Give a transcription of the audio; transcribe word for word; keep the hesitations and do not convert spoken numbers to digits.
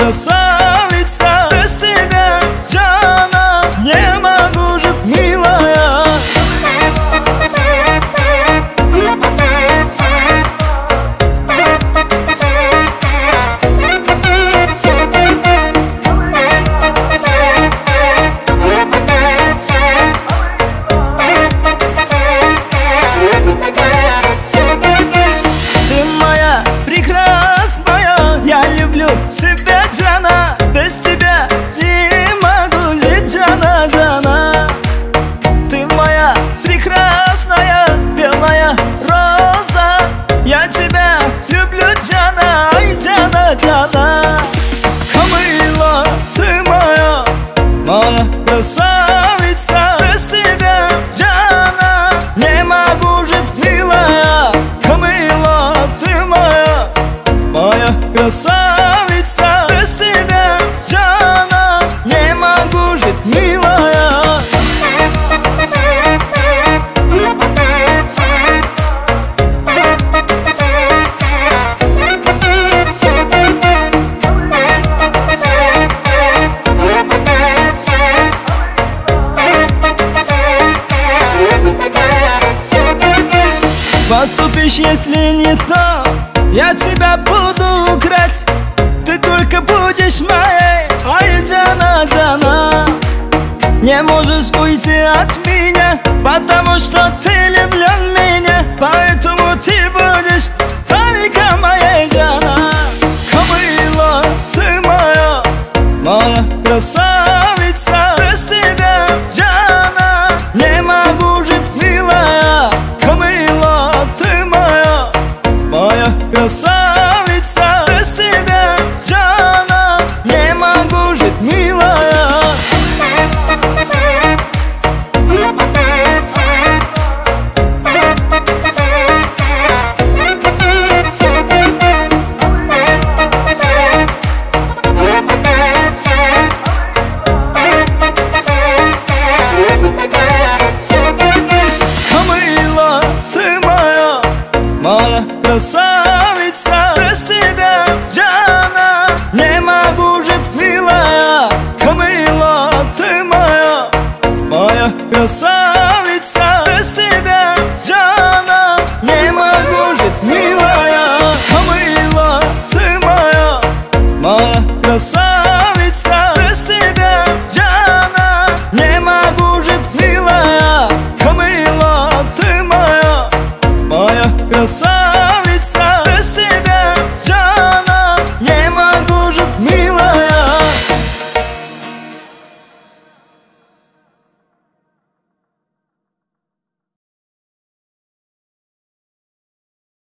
красавица, без тебя, Жана, не могу жить, милая. Ты моя прекрасная, я люблю тебя, Жана, без тебя не могу жить, Жана, Жана. Ты моя прекрасная белая роза, я тебя люблю, Жана, ай, Жана, Жана. Камила, ты моя, моя красавица, без тебя, Жана, не могу жить, милая. Камила, ты моя, моя красавица, без тебя, Жана, не могу жить, милая. Поступишь, если не то, я тебя буду крать. Ты только будешь моей, ай, Жана, Жана. Не можешь уйти от меня, потому что ты влюблен в меня, поэтому ты будешь только моей, Жана. Камила, ты моя, моя красавица, без тебя, Жана, не могу жить, милая. Камила, ты моя, моя красавица, без тебя, Жана, не могу жить, милая. Камила, ты моя, моя красавица, без тебя, Жана, не могу жить, милая. Камила, ты моя, моя красавица, без тебя, Жана, не могу жить, милая. Камила, ты моя, моя красавица.